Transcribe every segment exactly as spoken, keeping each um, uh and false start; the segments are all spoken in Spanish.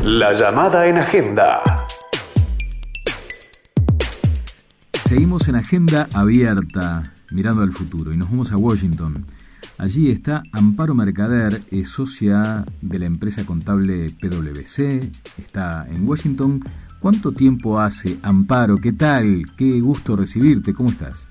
La llamada en agenda. Seguimos en Agenda Abierta, mirando al futuro, y nos vamos a Washington. Allí está Amparo Mercader, es socia de la empresa contable P W C, está en Washington. ¿Cuánto tiempo hace, Amparo? ¿Qué tal? Qué gusto recibirte, ¿cómo estás?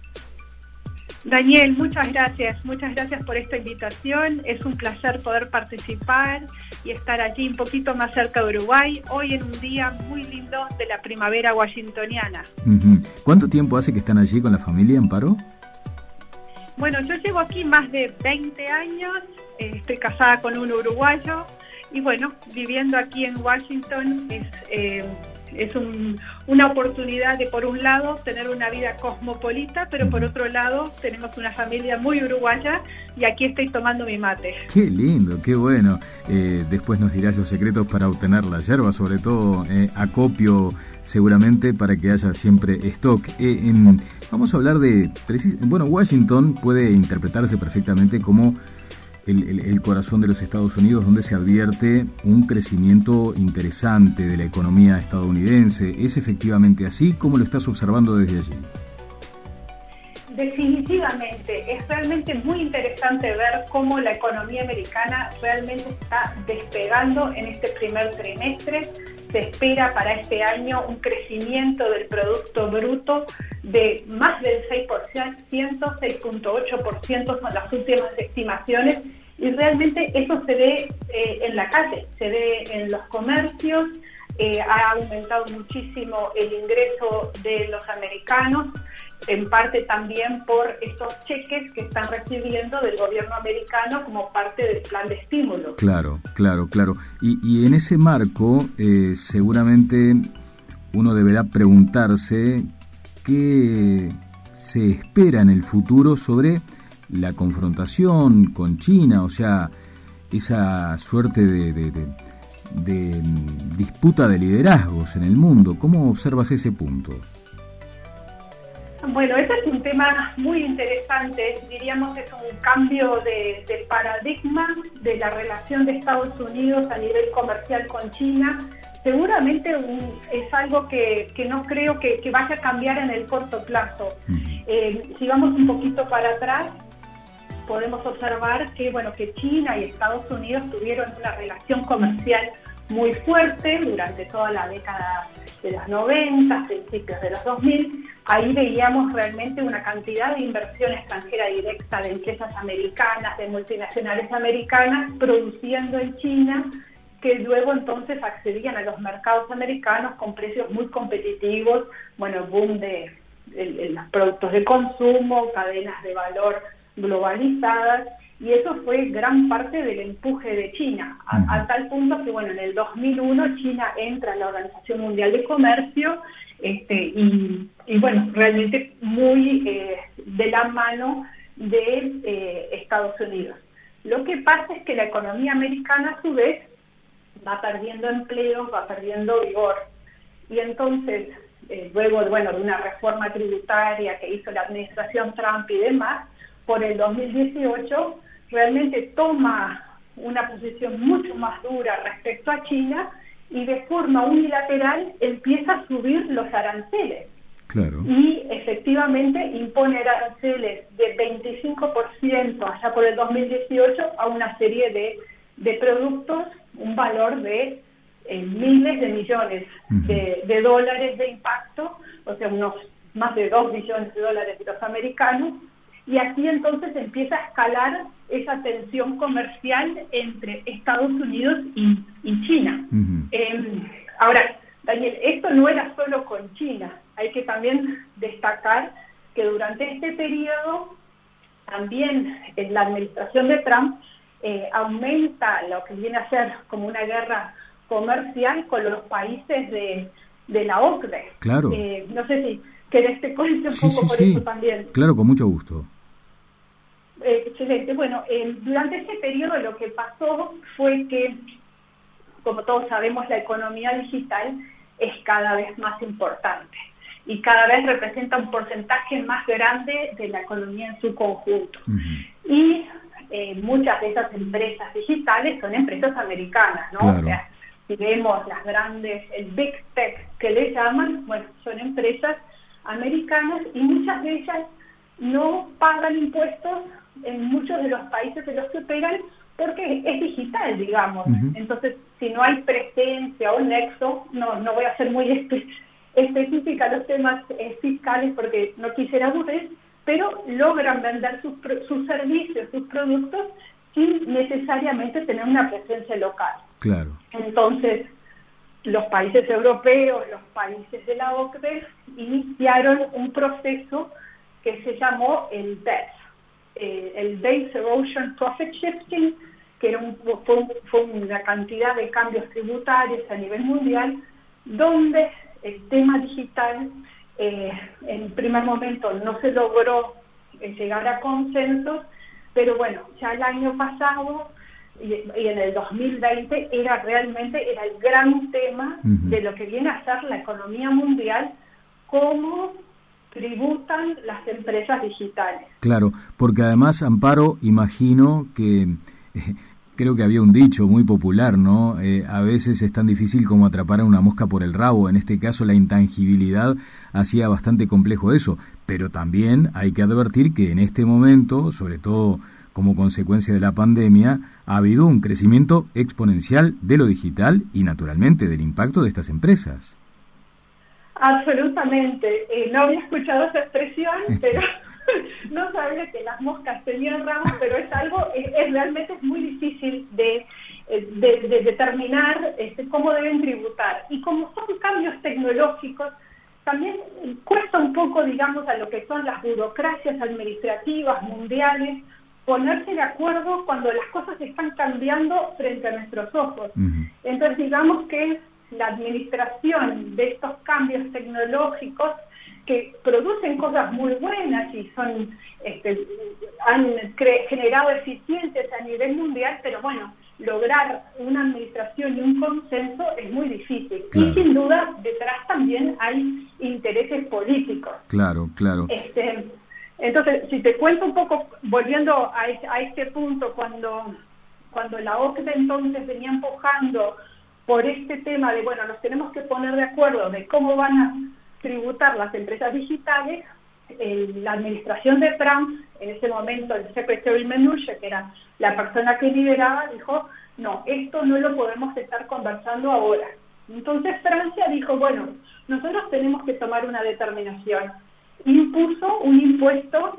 Daniel, muchas gracias, muchas gracias por esta invitación. Es un placer poder participar y estar allí un poquito más cerca de Uruguay, hoy en un día muy lindo de la primavera washingtoniana. Uh-huh. ¿Cuánto tiempo hace que están allí con la familia, Amparo? Bueno, yo llevo aquí más de veinte años, eh, estoy casada con un uruguayo y bueno, viviendo aquí en Washington es... Eh, Es un, una oportunidad de, por un lado, tener una vida cosmopolita, pero por otro lado, tenemos una familia muy uruguaya y aquí estoy tomando mi mate. Qué lindo, qué bueno. Eh, después nos dirás los secretos para obtener la yerba, sobre todo eh, acopio, seguramente, para que haya siempre stock. Eh, en, vamos a hablar de... Bueno, Washington puede interpretarse perfectamente como... El, el, el corazón de los Estados Unidos, donde se advierte un crecimiento interesante de la economía estadounidense. ¿Es efectivamente así? ¿Cómo lo estás observando desde allí? Definitivamente, es realmente muy interesante ver cómo la economía americana realmente está despegando en este primer trimestre. Se espera para este año un crecimiento del Producto Bruto de más del seis por ciento, seis punto ocho por ciento son las últimas estimaciones, y realmente eso se ve eh, en la calle, se ve en los comercios, eh, ha aumentado muchísimo el ingreso de los americanos, en parte también por estos cheques que están recibiendo del gobierno americano como parte del plan de estímulo. Claro, claro, claro. Y, y en ese marco, eh, seguramente uno deberá preguntarse qué se espera en el futuro sobre la confrontación con China, o sea, esa suerte de, de, de, de disputa de liderazgos en el mundo. ¿Cómo observas ese punto? Bueno, este es un tema muy interesante, diríamos es un cambio de, de paradigma de la relación de Estados Unidos a nivel comercial con China. Seguramente un, es algo que, que no creo que, que vaya a cambiar en el corto plazo. Eh, si vamos un poquito para atrás, podemos observar que, bueno, que China y Estados Unidos tuvieron una relación comercial muy fuerte durante toda la década de los noventa, principios de los dos mil. Ahí veíamos realmente una cantidad de inversión extranjera directa de empresas americanas, de multinacionales americanas, produciendo en China, que luego entonces accedían a los mercados americanos con precios muy competitivos, bueno, boom de, de, de los productos de consumo, cadenas de valor globalizadas, y eso fue gran parte del empuje de China, a, a tal punto que, bueno, en el dos mil uno China entra en la Organización Mundial de Comercio, este, y, y bueno, realmente muy eh, de la mano de eh, Estados Unidos. Lo que pasa es que la economía americana, a su vez, va perdiendo empleos, va perdiendo vigor, y entonces, eh, luego, bueno, de una reforma tributaria que hizo la administración Trump y demás, por el dos mil dieciocho realmente toma una posición mucho más dura respecto a China y de forma unilateral empieza a subir los aranceles. Claro. Y efectivamente impone aranceles de veinticinco por ciento allá por el dos mil dieciocho a una serie de, de productos, un valor de eh, miles de millones uh-huh. de, de dólares de impacto, o sea, unos más de dos billones de dólares de los americanos. Y aquí entonces empieza a escalar esa tensión comercial entre Estados Unidos y, y China. Uh-huh. Eh, ahora, Daniel, esto no era solo con China. Hay que también destacar que durante este periodo también en la administración de Trump eh, aumenta lo que viene a ser como una guerra comercial con los países de, de la O C D E. Claro. Eh, no sé si querés te cuente un sí, poco sí, por sí. eso también. Claro, con mucho gusto. Eh, excelente. Bueno, eh, durante ese periodo lo que pasó fue que, como todos sabemos, la economía digital es cada vez más importante y cada vez representa un porcentaje más grande de la economía en su conjunto. Uh-huh. Y eh, muchas de esas empresas digitales son empresas americanas, ¿no? Claro. O sea, si vemos las grandes, el Big Tech que le llaman, bueno, son empresas americanas y muchas de ellas no pagan impuestos en muchos de los países en los que operan porque es digital, digamos. Uh-huh. Entonces, si no hay presencia o nexo, no, no voy a ser muy espe- específica los temas eh, fiscales porque no quisiera aburrir, pero logran vender sus, sus servicios, sus productos, sin necesariamente tener una presencia local. Claro. Entonces, los países europeos, los países de la O C D E, iniciaron un proceso que se llamó el B E P S, eh, el Base Erosion Profit Shifting, que era un, fue, fue una cantidad de cambios tributarios a nivel mundial, donde el tema digital, eh, en primer momento no se logró eh, llegar a consensos, pero bueno, ya el año pasado y, y en el dos mil veinte era realmente era el gran tema uh-huh. de lo que viene a ser la economía mundial, cómo tributan las empresas digitales. Claro, porque además, Amparo, imagino que eh, creo que había un dicho muy popular, ¿no? Eh, a veces es tan difícil como atrapar a una mosca por el rabo. En este caso, la intangibilidad hacía bastante complejo eso. Pero también hay que advertir que en este momento, sobre todo como consecuencia de la pandemia, ha habido un crecimiento exponencial de lo digital y, naturalmente, del impacto de estas empresas. Absolutamente. Eh, no había escuchado esa expresión, pero no sabía que las moscas tenían ramos, pero es algo, es, es realmente es muy difícil de, de, de determinar este, cómo deben tributar. Y como son cambios tecnológicos, también cuesta un poco, digamos, a lo que son las burocracias administrativas mundiales, ponerse de acuerdo cuando las cosas están cambiando frente a nuestros ojos. Uh-huh. Entonces, digamos que la administración de estos cambios tecnológicos que producen cosas muy buenas y son este, han cre- generado eficiencias a nivel mundial, pero bueno, lograr una administración y un consenso es muy difícil. Claro. Y sin duda, detrás también hay intereses políticos. Claro, claro. Este, entonces, si te cuento un poco, volviendo a, es, a este punto, cuando, cuando la O C D E entonces venía empujando por este tema de, bueno, nos tenemos que poner de acuerdo de cómo van a tributar las empresas digitales, eh, la administración de Trump, en ese momento el secretario Mnuchin, que era la persona que lideraba, dijo, no, esto no lo podemos estar conversando ahora. Entonces Francia dijo, bueno, nosotros tenemos que tomar una determinación. Impuso un impuesto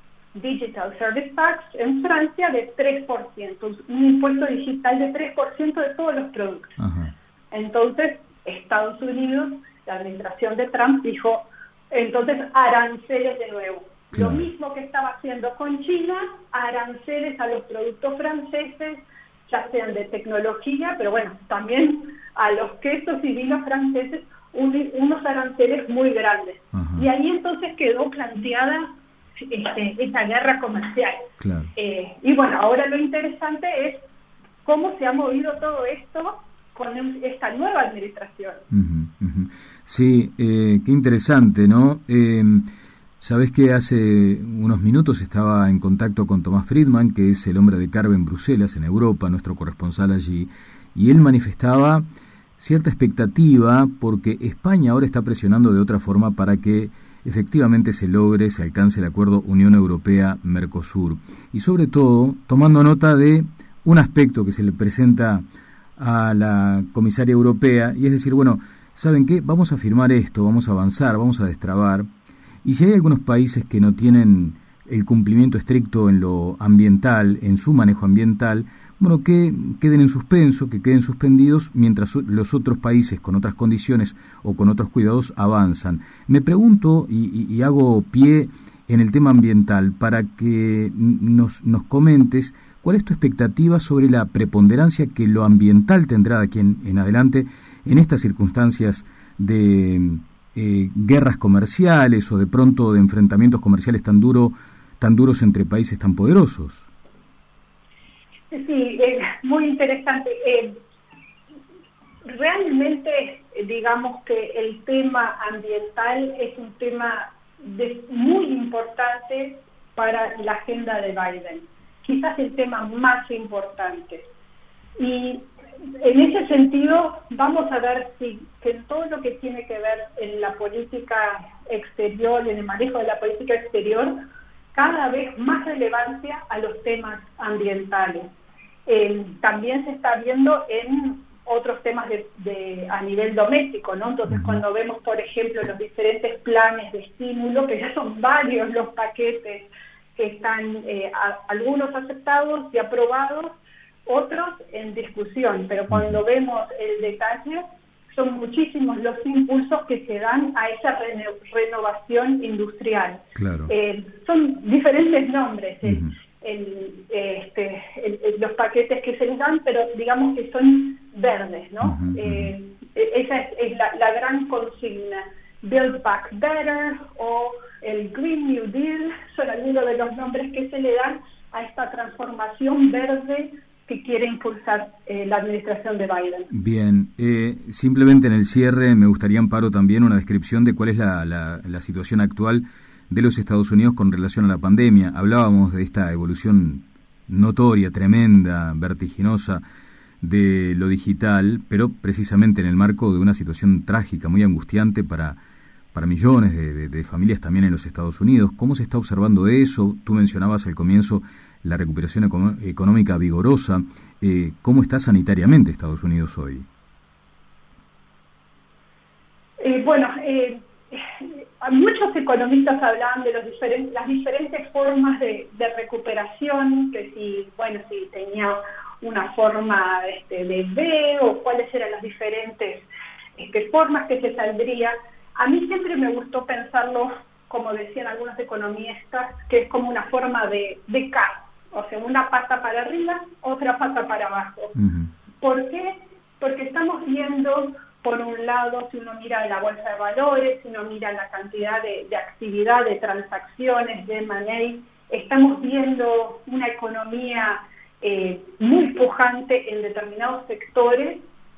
Digital Service Tax en Francia de tres por ciento, un impuesto digital de tres por ciento de todos los productos. Ajá. Entonces, Estados Unidos, la administración de Trump dijo, entonces aranceles de nuevo. Claro. Lo mismo que estaba haciendo con China, aranceles a los productos franceses, ya sean de tecnología, pero bueno, también a los quesos y vinos franceses, un, unos aranceles muy grandes. Ajá. Y ahí entonces quedó planteada Este, esta guerra comercial. Claro. Eh, y bueno, ahora lo interesante es cómo se ha movido todo esto con esta nueva administración. Uh-huh, uh-huh. Sí, eh, qué interesante, ¿no? Eh, Sabés que hace unos minutos estaba en contacto con Tomás Friedman, que es el hombre de Carve en Bruselas, en Europa, nuestro corresponsal allí, y él manifestaba cierta expectativa porque España ahora está presionando de otra forma para que efectivamente se logre, se alcance el acuerdo Unión Europea-Mercosur. Y sobre todo, tomando nota de un aspecto que se le presenta a la comisaria europea, y es decir, bueno, ¿saben qué? Vamos a firmar esto, vamos a avanzar, vamos a destrabar. Y si hay algunos países que no tienen el cumplimiento estricto en lo ambiental, en su manejo ambiental, bueno, que queden en suspenso, que queden suspendidos mientras los otros países con otras condiciones o con otros cuidados avanzan. Me pregunto y, y, y hago pie en el tema ambiental para que nos, nos comentes cuál es tu expectativa sobre la preponderancia que lo ambiental tendrá de aquí en, en adelante en estas circunstancias de eh, guerras comerciales o de pronto de enfrentamientos comerciales tan, duro, tan duros entre países tan poderosos. Sí, es muy interesante. Eh, realmente, digamos que el tema ambiental es un tema de, muy importante para la agenda de Biden. Quizás el tema más importante. Y en ese sentido, vamos a ver si que en todo lo que tiene que ver en la política exterior, en el manejo de la política exterior, cada vez más relevancia a los temas ambientales. Eh, también se está viendo en otros temas de, de a nivel doméstico, ¿no? Entonces, uh-huh. cuando vemos, por ejemplo, los diferentes planes de estímulo, que ya son varios los paquetes que están, eh, a, algunos aceptados y aprobados, otros en discusión, pero cuando vemos el detalle, son muchísimos los impulsos que se dan a esa reno, renovación industrial. Claro. Eh, son diferentes nombres, uh-huh. el, el, este, el, el, los paquetes que se les dan, pero digamos que son verdes, ¿no? Uh-huh. Eh, esa es, es la, la gran consigna. Build Back Better o el Green New Deal son algunos de los nombres que se le dan a esta transformación verde que quiere impulsar eh, la administración de Biden. Bien, eh, simplemente en el cierre me gustaría, Amparo, también una descripción de cuál es la, la, la situación actual de los Estados Unidos con relación a la pandemia. Hablábamos de esta evolución notoria, tremenda, vertiginosa de lo digital, pero precisamente en el marco de una situación trágica, muy angustiante para, para millones de, de, de familias también en los Estados Unidos. ¿Cómo se está observando eso? Tú mencionabas al comienzo la recuperación eco- económica vigorosa. Eh, ¿Cómo está sanitariamente Estados Unidos hoy? Eh, bueno, eh, muchos economistas hablaban de los diferentes, las diferentes formas de, de recuperación, que si, bueno, si tenía una forma este, de V o cuáles eran las diferentes este, formas que se saldría. A mí siempre me gustó pensarlo, como decían algunos economistas, que es como una forma de, de K, o sea, una pata para arriba, otra pata para abajo. Uh-huh. ¿Por qué? Porque estamos viendo, por un lado, si uno mira la bolsa de valores, si uno mira la cantidad de, de actividad, de transacciones, de M and A, estamos viendo una economía eh, muy pujante en determinados sectores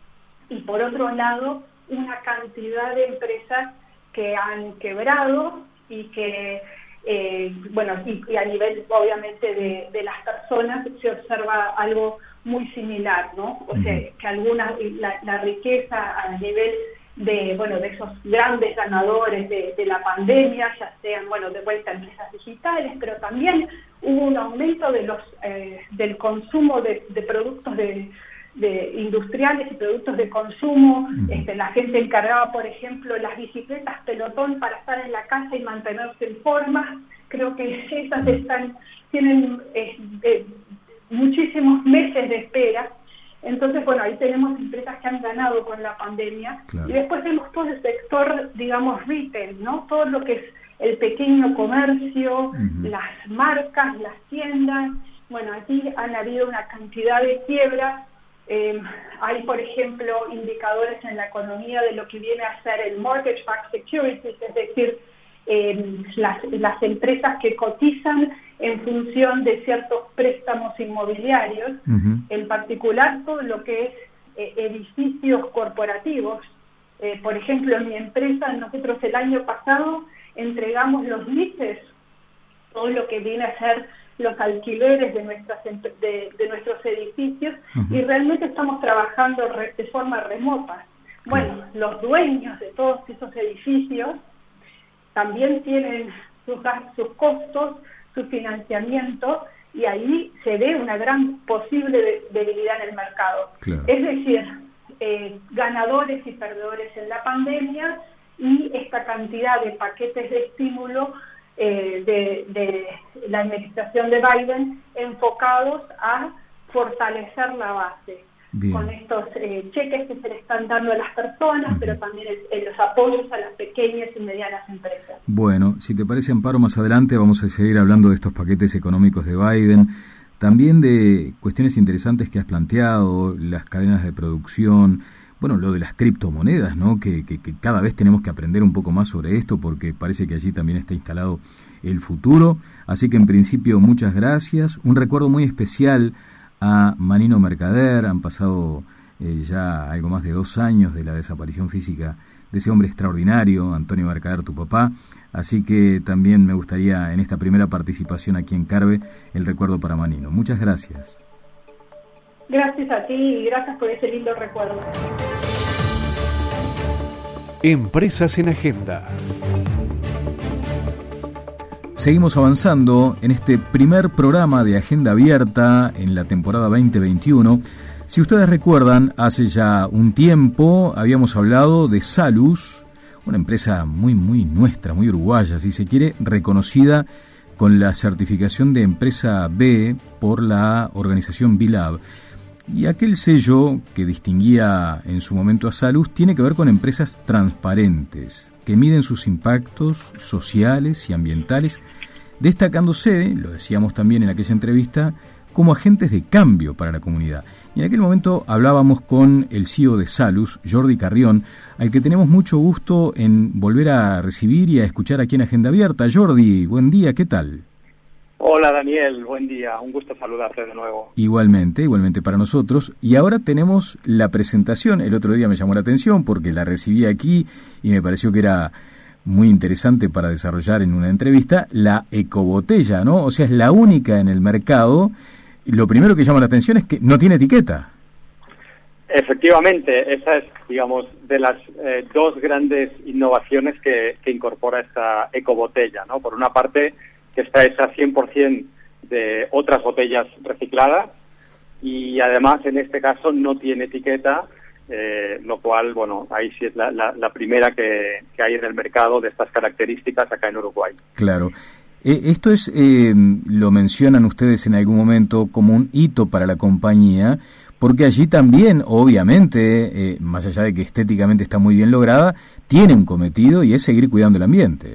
y, por otro lado, una cantidad de empresas que han quebrado y que, eh, bueno, y, y a nivel, obviamente, de, de las personas se observa algo muy similar, ¿no? O sea, que alguna, la, la riqueza a nivel de, bueno, de esos grandes ganadores de, de la pandemia, ya sean, bueno, de vuelta empresas digitales, pero también hubo un aumento de los eh, del consumo de, de productos de de industriales y productos de consumo. Uh-huh. Este, la gente encargaba, por ejemplo, las bicicletas pelotón para estar en la casa y mantenerse en forma. Creo que esas están tienen eh, eh, muchísimos meses de espera. Entonces, bueno, ahí tenemos empresas que han ganado con la pandemia. Claro. Y después vemos todo el sector, digamos, retail, ¿no? Todo lo que es el pequeño comercio, uh-huh. las marcas, las tiendas. Bueno, aquí han habido una cantidad de quiebras. Eh, hay, por ejemplo, indicadores en la economía de lo que viene a ser el mortgage-backed securities, es decir, eh, las, las empresas que cotizan en función de ciertos préstamos inmobiliarios, uh-huh. en particular todo lo que es eh, edificios corporativos. Eh, por ejemplo, en mi empresa, nosotros el año pasado entregamos los leases, todo lo que viene a ser los alquileres de nuestras de, de nuestros edificios, uh-huh. y realmente estamos trabajando re, de forma remota. Bueno, uh-huh. los dueños de todos esos edificios también tienen sus, sus costos, su financiamiento, y ahí se ve una gran posible de, debilidad en el mercado. Claro. Es decir, eh, ganadores y perdedores en la pandemia y esta cantidad de paquetes de estímulo Eh, de, de la administración de Biden enfocados a fortalecer la base. Bien. Con estos eh, cheques que se le están dando a las personas, uh-huh. pero también el, el, los apoyos a las pequeñas y medianas empresas. Bueno, si te parece, Amparo, más adelante vamos a seguir hablando de estos paquetes económicos de Biden, también de cuestiones interesantes que has planteado, las cadenas de producción, bueno, lo de las criptomonedas, ¿no? Que, que, que cada vez tenemos que aprender un poco más sobre esto porque parece que allí también está instalado el futuro. Así que en principio muchas gracias. Un recuerdo muy especial a Manino Mercader. Han pasado eh, ya algo más de dos años de la desaparición física de ese hombre extraordinario, Antonio Mercader, tu papá. Así que también me gustaría en esta primera participación aquí en Carve el recuerdo para Manino. Muchas gracias. Gracias a ti y gracias por ese lindo recuerdo. Empresas en Agenda. Seguimos avanzando en este primer programa de Agenda Abierta en la temporada veinte veintiuno. Si ustedes recuerdan, hace ya un tiempo habíamos hablado de Salus, una empresa muy, muy nuestra, muy uruguaya, si se quiere, reconocida con la certificación de empresa B por la organización B Lab. Y aquel sello que distinguía en su momento a Salus tiene que ver con empresas transparentes, que miden sus impactos sociales y ambientales, destacándose, lo decíamos también en aquella entrevista, como agentes de cambio para la comunidad. Y en aquel momento hablábamos con el C E O de Salus, Jordi Carrión, al que tenemos mucho gusto en volver a recibir y a escuchar aquí en Agenda Abierta. Jordi, buen día, ¿qué tal? Hola Daniel, buen día, un gusto saludarte de nuevo. Igualmente, igualmente para nosotros. Y ahora tenemos la presentación. El otro día me llamó la atención porque la recibí aquí y me pareció que era muy interesante para desarrollar en una entrevista, la ecobotella, ¿no? O sea, es la única en el mercado. Lo primero que llama la atención es que no tiene etiqueta. Efectivamente, esa es, digamos, de las eh, dos grandes innovaciones que, que incorpora esta ecobotella, ¿no? Por una parte, que está hecha cien por ciento de otras botellas recicladas y además en este caso no tiene etiqueta, eh, lo cual, bueno, ahí sí es la, la, la primera que, que hay en el mercado de estas características acá en Uruguay. Claro. Eh, esto es, eh, lo mencionan ustedes en algún momento como un hito para la compañía, porque allí también, obviamente, eh, más allá de que estéticamente está muy bien lograda, tiene un cometido y es seguir cuidando el ambiente.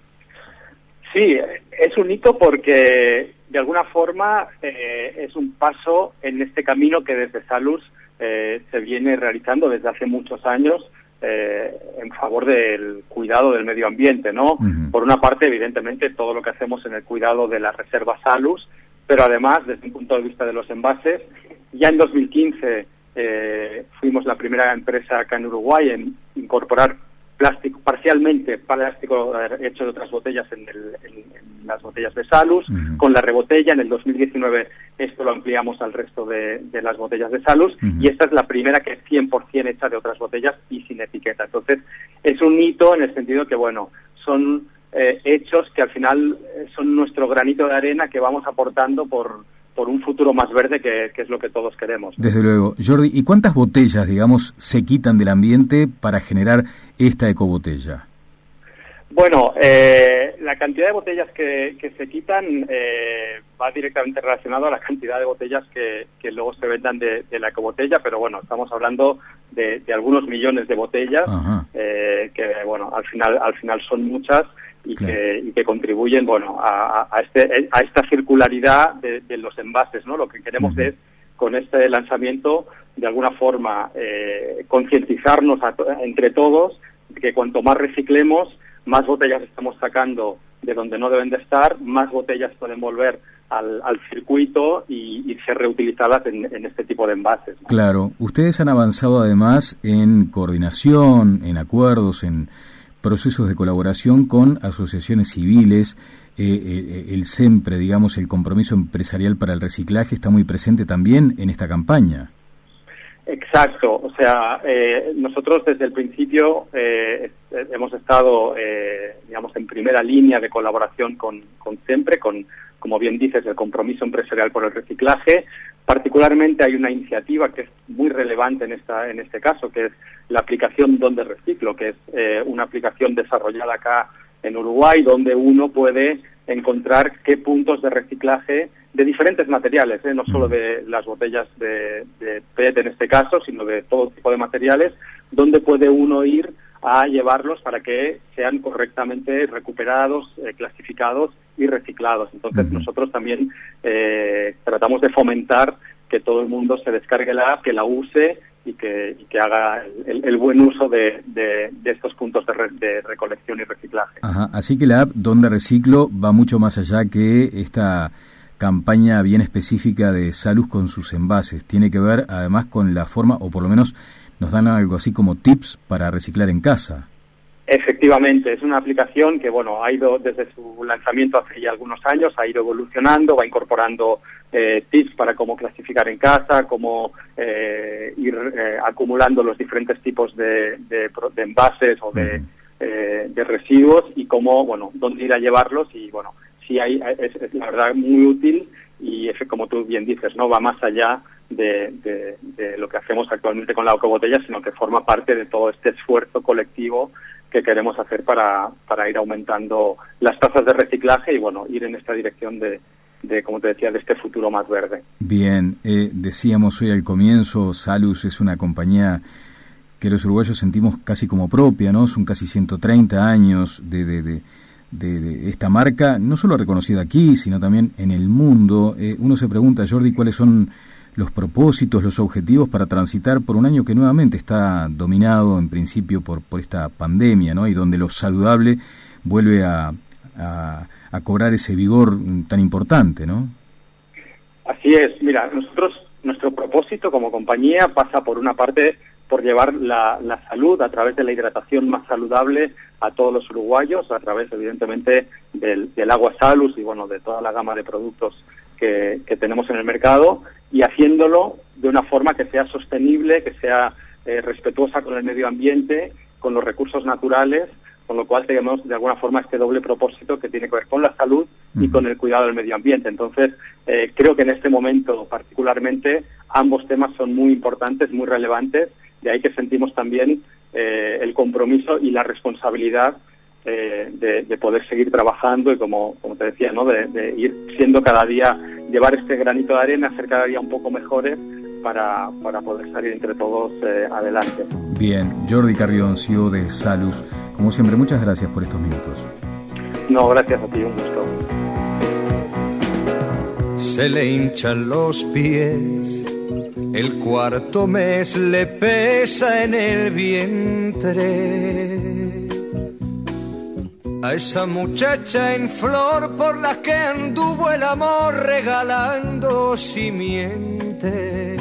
Sí, es un hito porque de alguna forma eh, es un paso en este camino que desde Salus eh, se viene realizando desde hace muchos años eh, en favor del cuidado del medio ambiente, ¿no? Uh-huh. Por una parte, evidentemente, todo lo que hacemos en el cuidado de la reserva Salus, pero además, desde un punto de vista de los envases, ya en dos mil quince eh, fuimos la primera empresa acá en Uruguay en incorporar plástico, parcialmente plástico hecho de otras botellas en, el, en, en las botellas de Salus, uh-huh. con la rebotella. En el dos mil diecinueve esto lo ampliamos al resto de, de las botellas de Salus, uh-huh. y esta es la primera que es cien por ciento hecha de otras botellas y sin etiqueta. Entonces, es un hito en el sentido que, bueno, son eh, hechos que al final son nuestro granito de arena que vamos aportando por por un futuro más verde, que, que es lo que todos queremos. Desde luego. Jordi, ¿y cuántas botellas, digamos, se quitan del ambiente para generar esta ecobotella? Bueno, eh, la cantidad de botellas que, que se quitan eh, va directamente relacionado a la cantidad de botellas que, que luego se vendan de, de la ecobotella, pero bueno, estamos hablando de, de algunos millones de botellas, eh, que bueno, al final, al final son muchas, y, claro. que, y que contribuyen, bueno, a, a, este, a esta circularidad de, de los envases, ¿no? Lo que queremos uh-huh. es, con este lanzamiento, de alguna forma, eh, concientizarnos a to- entre todos que cuanto más reciclemos, más botellas estamos sacando de donde no deben de estar, más botellas pueden volver al, al circuito y, y ser reutilizadas en, en este tipo de envases, ¿no? Claro. Ustedes han avanzado además en coordinación, en acuerdos, en procesos de colaboración con asociaciones civiles. Eh, eh, el SEMPRE, digamos, el Compromiso Empresarial para el Reciclaje, está muy presente también en esta campaña. Exacto, o sea, eh, nosotros desde el principio eh, hemos estado, eh, digamos, en primera línea de colaboración con, con SEMPRE, con, como bien dices, el Compromiso Empresarial por el Reciclaje. Particularmente hay una iniciativa que es muy relevante en esta en este caso, que es la aplicación Donde Reciclo, que es eh, una aplicación desarrollada acá en Uruguay, donde uno puede encontrar qué puntos de reciclaje de diferentes materiales, ¿eh? No solo de las botellas de, de P E T en este caso, sino de todo tipo de materiales, donde puede uno ir a llevarlos para que sean correctamente recuperados, eh, clasificados y reciclados. Entonces uh-huh. nosotros también eh, tratamos de fomentar que todo el mundo se descargue la app, que la use y que, y que haga el, el buen uso de, de, de estos puntos de, re, de recolección y reciclaje. Ajá. Así que la app Donde Reciclo va mucho más allá que esta campaña bien específica de Salus con sus envases. Tiene que ver además con la forma, o por lo menos nos dan algo así como tips para reciclar en casa. Efectivamente, es una aplicación que, bueno, ha ido desde su lanzamiento hace ya algunos años, ha ido evolucionando, va incorporando eh, tips para cómo clasificar en casa, cómo eh, ir eh, acumulando los diferentes tipos de, de, de envases o de, uh-huh. eh, de residuos y cómo, bueno, dónde ir a llevarlos. Y, bueno, sí hay, es, es la verdad muy útil y, como tú bien dices, no va más allá de, de, de lo que hacemos actualmente con la ecobotella, sino que forma parte de todo este esfuerzo colectivo que queremos hacer para, para ir aumentando las tasas de reciclaje y, bueno, ir en esta dirección de, de como te decía, de este futuro más verde. Bien, eh, decíamos hoy al comienzo, Salus es una compañía que los uruguayos sentimos casi como propia, ¿no? Son casi ciento treinta años de, de, de, de, de esta marca, no solo reconocida aquí, sino también en el mundo. Eh, uno se pregunta, Jordi, ¿cuáles son los propósitos, los objetivos para transitar por un año que nuevamente está dominado en principio por, por esta pandemia, ¿no? Y donde lo saludable vuelve a, a, a cobrar ese vigor tan importante, ¿no? Así es. Mira, nosotros, nuestro propósito como compañía pasa por una parte por llevar la, la salud a través de la hidratación más saludable a todos los uruguayos, a través evidentemente del, del agua Salus y, bueno, de toda la gama de productos que, que tenemos en el mercado, y haciéndolo de una forma que sea sostenible, que sea eh, respetuosa con el medio ambiente, con los recursos naturales, con lo cual tenemos de alguna forma este doble propósito que tiene que ver con la salud y con el cuidado del medio ambiente. Entonces, eh, creo que en este momento particularmente ambos temas son muy importantes, muy relevantes, de ahí que sentimos también eh, el compromiso y la responsabilidad eh, de, de poder seguir trabajando y, como, como te decía, ¿no? de, de ir siendo cada día, llevar este granito de arena, ser cada día un poco mejores para, para poder salir entre todos eh, adelante. Bien, Jordi Carrión, C E O de Salus, como siempre, muchas gracias por estos minutos. No, gracias a ti, un gusto. Se le hinchan los pies, el cuarto mes le pesa en el vientre. A esa muchacha en flor por la que anduvo el amor regalando simiente.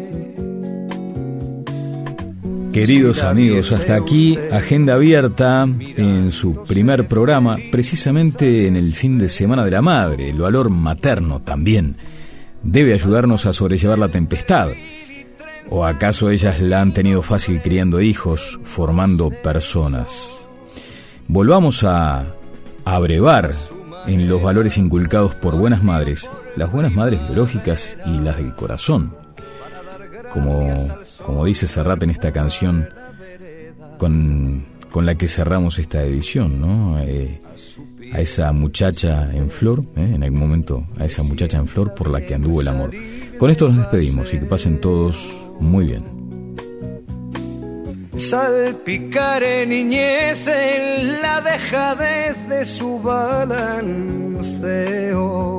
Queridos amigos, hasta aquí Agenda Abierta en su primer programa, precisamente en el fin de semana de la madre. El valor materno también debe ayudarnos a sobrellevar la tempestad. ¿O acaso ellas la han tenido fácil criando hijos, formando personas? Volvamos a abrevar en los valores inculcados por buenas madres, las buenas madres biológicas y las del corazón. Como, como dice Serrat en esta canción con, con la que cerramos esta edición, ¿no? Eh, a esa muchacha en flor, ¿eh? en algún momento, a esa muchacha en flor por la que anduvo el amor. Con esto nos despedimos y que pasen todos muy bien. Salpicaré niñez en la dejadez de su balanceo.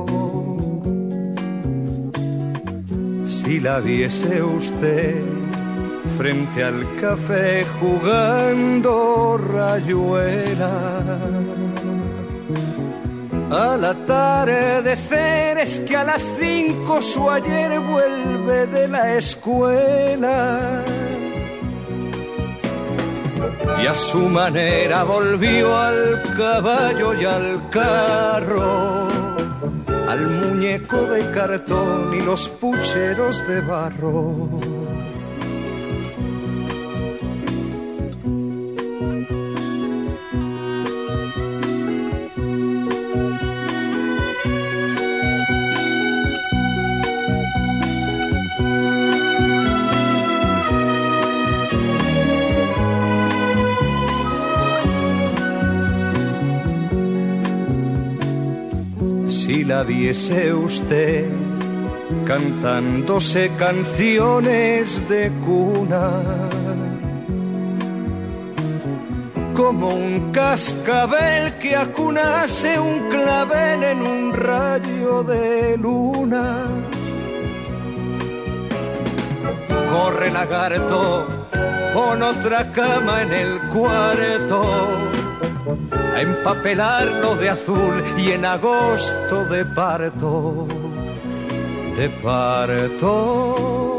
Si la viese usted frente al café jugando rayuela, al atardecer es que a las cinco su ayer vuelve de la escuela. Y a su manera volvió al caballo y al carro, al muñeco de cartón y los pucheros de barro. Si la viese usted cantándose canciones de cuna, como un cascabel que acunase un clavel en un rayo de luna. Corre lagarto, pon otra cama en el cuarto, a empapelarlo de azul y en agosto de parto, de parto.